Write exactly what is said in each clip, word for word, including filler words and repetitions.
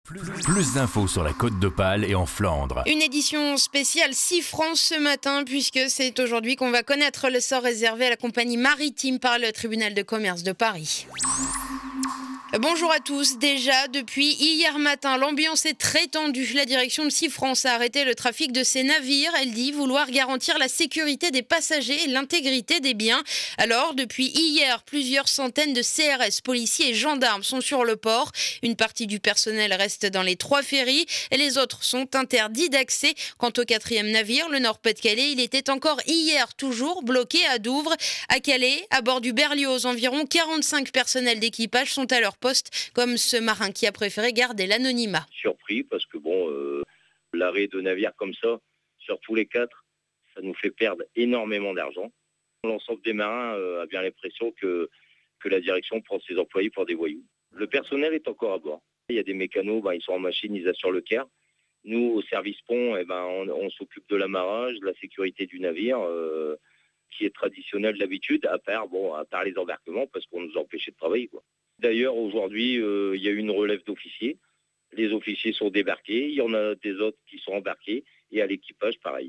Plus, plus d'infos sur la Côte d'Opale et en Flandre. Une édition spéciale six France ce matin, puisque c'est aujourd'hui qu'on va connaître le sort réservé à la compagnie maritime par le tribunal de commerce de Paris. Bonjour à tous. Déjà, depuis hier matin, l'ambiance est très tendue. La direction de six France a arrêté le trafic de ses navires. Elle dit vouloir garantir la sécurité des passagers et l'intégrité des biens. Alors, depuis hier, plusieurs centaines de C R S, policiers et gendarmes sont sur le port. Une partie du personnel reste dans les trois ferries et les autres sont interdits d'accès. Quant au quatrième navire, le Nord-Pas-de-Calais, il était encore hier toujours bloqué à Douvres. À Calais, à bord du Berlioz, environ quarante-cinq personnels d'équipage sont à leur poste, comme ce marin qui a préféré garder l'anonymat. Surpris parce que bon, euh, l'arrêt de navires comme ça, sur tous les quatre, ça nous fait perdre énormément d'argent. L'ensemble des marins euh, a bien l'impression que, que la direction prend ses employés pour des voyous. Le personnel est encore à bord. Il y a des mécanos, ben, ils sont en machine, ils assurent le quart. Nous, au service pont, eh ben, on, on s'occupe de l'amarrage, de la sécurité du navire, euh, qui est traditionnel d'habitude, à part, bon, à part les embarquements, parce qu'on nous a empêchés de travailler, quoi. D'ailleurs, aujourd'hui, euh, il y a eu une relève d'officiers. Les officiers sont débarqués. Il y en a des autres qui sont embarqués. Et à l'équipage, pareil.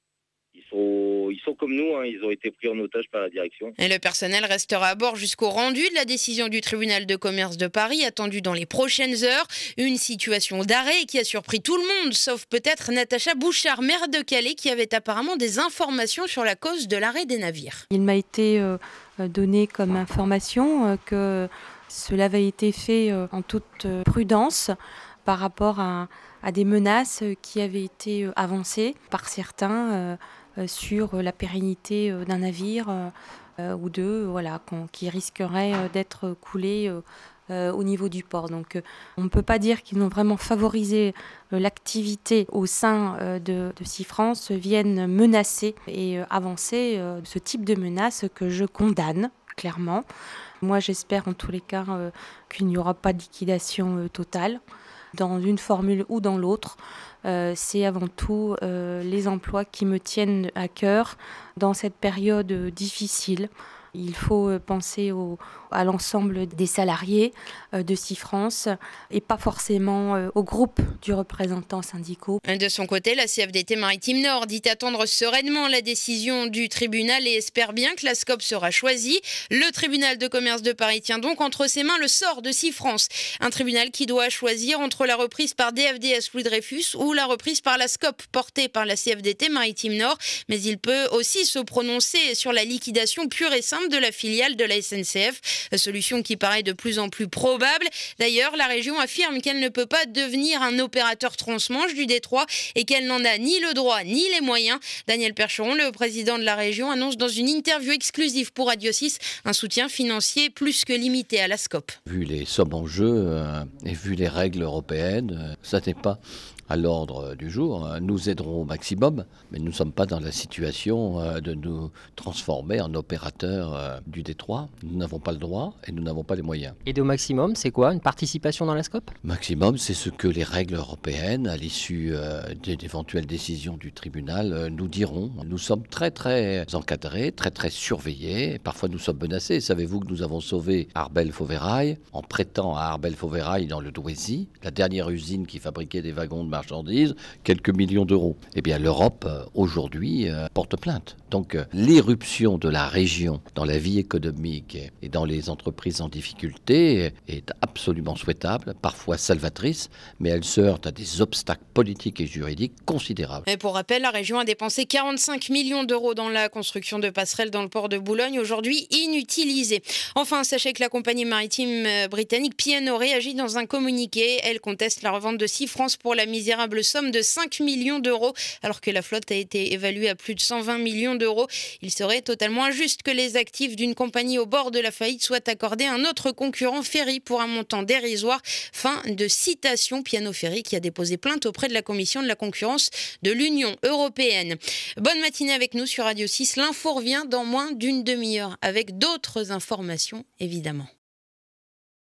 Ils sont, ils sont comme nous, hein, ils ont été pris en otage par la direction. Et le personnel restera à bord jusqu'au rendu de la décision du tribunal de commerce de Paris, attendue dans les prochaines heures. Une situation d'arrêt qui a surpris tout le monde, sauf peut-être Natacha Bouchard, maire de Calais, qui avait apparemment des informations sur la cause de l'arrêt des navires. Il m'a été euh, donné comme information euh, que cela avait été fait euh, en toute euh, prudence par rapport à, à des menaces qui avaient été euh, avancées par certains euh, euh, sur la pérennité euh, d'un navire euh, euh, ou deux, voilà, qui risqueraient euh, d'être coulés euh, euh, au niveau du port. Donc euh, on ne peut pas dire qu'ils ont vraiment favorisé euh, l'activité au sein euh, de, de six France, viennent menacer et euh, avancer euh, ce type de menaces que je condamne clairement. Moi, j'espère en tous les cas euh, qu'il n'y aura pas de liquidation euh, totale dans une formule ou dans l'autre. Euh, c'est avant tout euh, les emplois qui me tiennent à cœur dans cette période euh, difficile. Il faut euh, penser au, à l'ensemble des salariés euh, de six France et pas forcément euh, au groupe du représentant syndicaux. De son côté, la C F D T Maritime Nord dit attendre sereinement la décision du tribunal et espère bien que la SCOP sera choisie. Le tribunal de commerce de Paris tient donc entre ses mains le sort de six France. Un tribunal qui doit choisir entre la reprise par D F D S Louis Dreyfus ou la reprise par la SCOP portée par la C F D T Maritime Nord. Mais il peut aussi se prononcer sur la liquidation pure et simple de la filiale de la S N C F, solution qui paraît de plus en plus probable. D'ailleurs, la région affirme qu'elle ne peut pas devenir un opérateur transmanche du détroit et qu'elle n'en a ni le droit ni les moyens. Daniel Percheron, le président de la région, annonce dans une interview exclusive pour Radio six un soutien financier plus que limité à la SCOP. Vu les sommes en jeu euh, et vu les règles européennes, euh, ça n'est pas à l'ordre du jour. Nous aiderons au maximum, mais nous ne sommes pas dans la situation euh, de nous transformer en opérateurs euh, du détroit. Nous n'avons pas le droit et nous n'avons pas les moyens. Aider au maximum, c'est quoi? Une participation dans la SCOP? Maximum, c'est ce que les règles européennes, à l'issue euh, d'éventuelles décisions du tribunal, euh, nous diront. Nous sommes très très encadrés, très très surveillés. Parfois nous sommes menacés. Savez-vous que nous avons sauvé Arbel-Fauvérail en prêtant à Arbel-Fauvérail dans le Douaisis, la dernière usine qui fabriquait des wagons de marchandises, quelques millions d'euros. Eh bien, l'Europe, euh, aujourd'hui, euh, porte plainte. Donc, euh, l'éruption de la région dans la vie économique et, et dans les entreprises en difficulté est absolument souhaitable, parfois salvatrice, mais elle se heurte à des obstacles politiques et juridiques considérables. Et pour rappel, la région a dépensé quarante-cinq millions d'euros dans la construction de passerelles dans le port de Boulogne, aujourd'hui inutilisées. Enfin, sachez que la compagnie maritime britannique P and O réagit dans un communiqué. Elle conteste la revente de six France pour la misérable somme de cinq millions d'euros, alors que la flotte a été évaluée à plus de cent vingt millions d'euros. Il serait totalement injuste que les actifs d'une compagnie au bord de la faillite soient accordés à un autre concurrent, Ferry, pour un montant dérisoire. Fin de citation. P and O Ferry qui a déposé plainte auprès de la Commission de la concurrence de l'Union européenne. Bonne matinée avec nous sur Radio six. L'info revient dans moins d'une demi-heure avec d'autres informations, évidemment.